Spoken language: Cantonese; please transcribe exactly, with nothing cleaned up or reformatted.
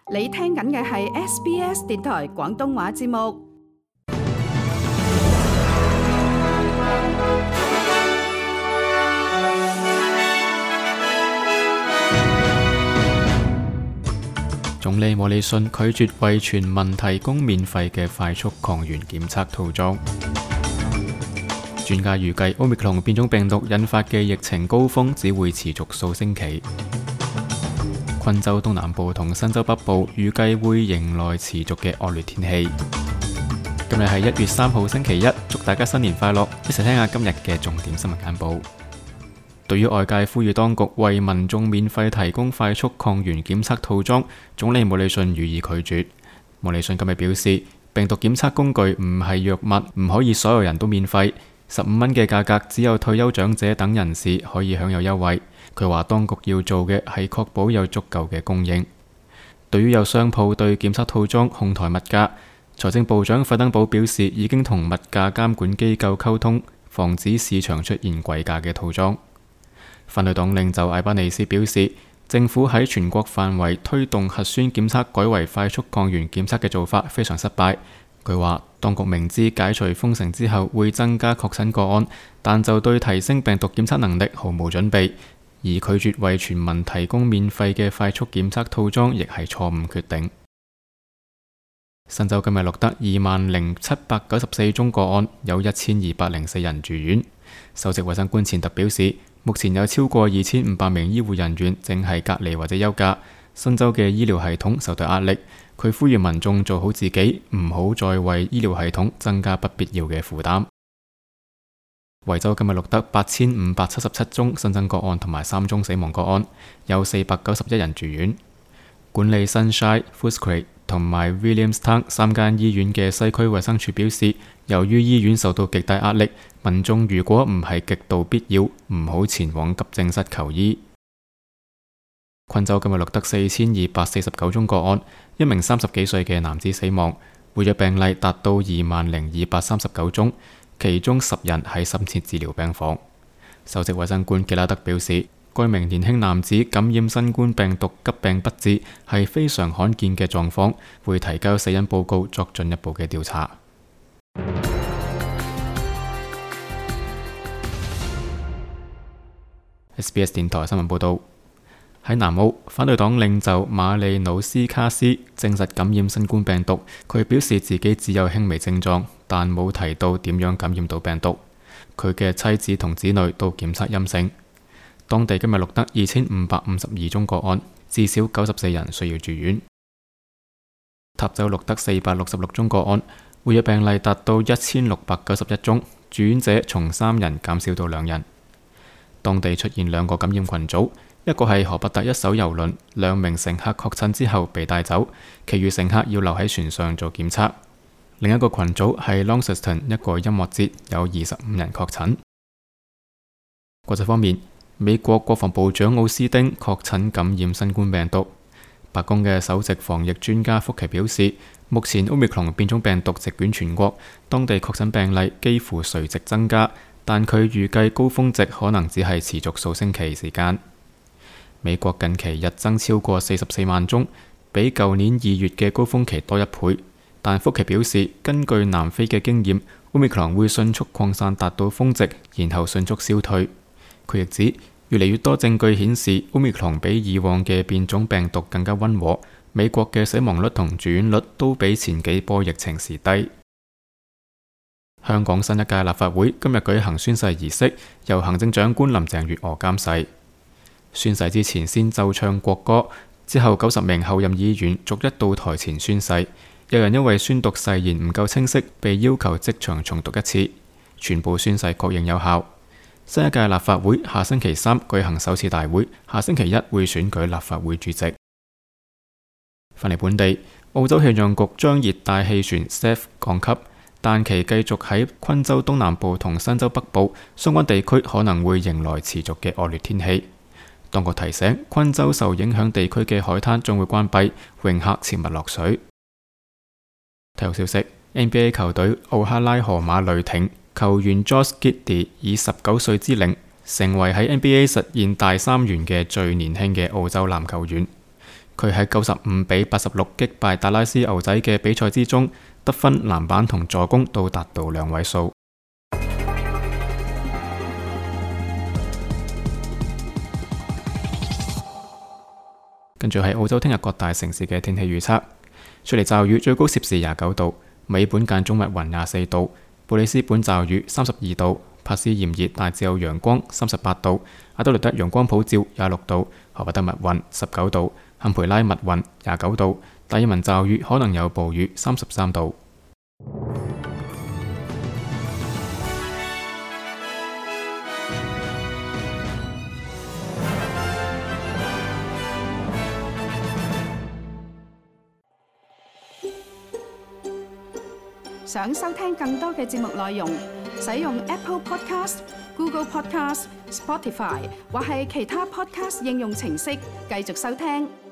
你聽緊嘅係 S B S 電台廣東話節目。 總理莫里遜拒絕為全民提供免費嘅快速抗原檢測套裝。專家預計 Omicron 變種病毒引發嘅疫情高峰只會持續數星期。昆州東南部同新州北部預計會迎來持續嘅惡劣天氣。今日係一月三號星期一，祝大家新年快樂！一齊聽下今日嘅重點新聞簡報。對於外界呼籲當局為民眾免費提供快速抗原檢測套裝，總理莫里遜予以拒絕。莫里遜今日表示，病毒檢測工具唔係藥物，唔可以所有人都免費。十五蚊嘅價格只有退休長者等人士可以享有優惠。佢話當局要做嘅係確保有足夠嘅供應。對於有商鋪對檢測套裝哄抬物價，財政部長費登堡表示已經同物價監管機構溝通，防止市場出現貴價嘅套裝。反對黨領袖艾巴尼斯表示，政府喺全國範圍推動核酸檢測改為快速抗原檢測嘅做法非常失敗。佢話當局明知解除封城之後會增加確診個案，但就對提升病毒檢測能力毫無準備，而拒絕為全民提供免費嘅快速檢測套裝亦係錯誤決定。新州今日錄得二萬零七百九十四宗個案，有一千二百零四人住院。首席衛生官錢特表示，目前有超過二千五百名醫護人員正係隔離或者休假。新州嘅醫療系統受到壓力，佢呼籲民眾做好自己，唔好再為醫療系統增加不必要嘅負擔。維州今日錄得八千五百七十七宗新增個案同埋三宗死亡個案，有四百九十一人住院。管理 Sunshine、Footscray 同埋 Williamstown 三間醫院嘅西區衛生署表示，由於醫院受到極大壓力，民眾如果唔係極度必要，唔好前往急症室求醫。昆州今日錄得四千二百四十九宗個案，一名三十幾歲嘅男子死亡，活躍病例達到二萬零二百三十九宗，其中十人喺深切治療病房。首席衛生官吉拉德表示，該名年輕男子感染新冠病毒急病不治係非常罕見嘅狀況，會提交死因報告作進一步嘅調查。S B S 電台新聞報道。喺南澳，反對黨領袖馬利努斯卡斯證實感染新冠病毒。佢表示自己只有輕微症狀，但冇提到點樣感染到病毒。佢嘅妻子同子女都檢測陰性。當地今日錄得二千五百五十二宗個案，至少九十四人需要住院。塔州錄得四百六十六宗個案，活躍病例達到一千六百九十一宗，住院者從三人減少到兩人。當地出現兩個感染群組。一個係河伯特一艘郵輪，兩名乘客確診之後被帶走，其餘乘客要留喺船上做檢測。另一個群組係 Launceston 一個音樂節，有二十五人確診。國際方面，美國國防部長奧斯丁確診感染新冠病毒。白宮嘅首席防疫專家福奇表示，目前 Omicron 變種病毒席捲全國，當地確診病例幾乎垂直增加，但佢預計高峰值可能只係持續數星期時間。美國近期日增超過四十四萬宗，比舊年二月嘅高峰期多一倍。但福奇表示，根據南非嘅經驗 ，Omicron 會迅速擴散達到峰值，然後迅速消退。佢亦指，越嚟越多證據顯示 Omicron 比以往嘅變種病毒更加溫和。美國嘅死亡率同住院率都比前幾波疫情時低。香港新一屆立法會今日舉行宣誓儀式，由行政長官林鄭月娥監誓。宣誓之前先奏唱國歌，之後九十名候任議員逐一到台前宣誓。有人因為宣讀誓言唔夠清晰，被要求即場重讀一次。全部宣誓確認有效。新一屆立法會下星期三舉行首次大會，下星期一會選舉立法會主席。返嚟本地，澳洲氣象局將熱帶氣旋 Seth 降級，但其繼續喺昆州東南部同新州北部相關地區可能會迎來持續嘅惡劣天氣。當局提醒，昆州受影響地區嘅海灘將會關閉，泳客切勿落水。體育消息 ：N B A 球隊奧克拉荷馬雷霆球員 Josh Giddey 以十九歲之齡，成為喺 N B A 實現大三元嘅最年輕嘅澳洲籃球員。 佢喺九十五比八十六擊敗達拉斯牛仔嘅比賽之中，得分、籃板同助攻都達到兩位數。跟住係澳洲聽日各大城市嘅天氣預測：雪梨驟雨，最高攝氏廿九度；墨爾本間中密雲廿四度；布里斯本驟雨三十二度；珀斯炎熱，大致有陽光三十八度；阿德萊德陽光普照廿六度；荷伯特密雲十九度；坎培拉密雲廿九度；達爾文驟雨，可能有暴雨三十三度。 想收聽更多嘅節目內容，使用 Apple Podcast、Google Podcast、Spotify 或係其他 Podcast 應用程式繼續收聽。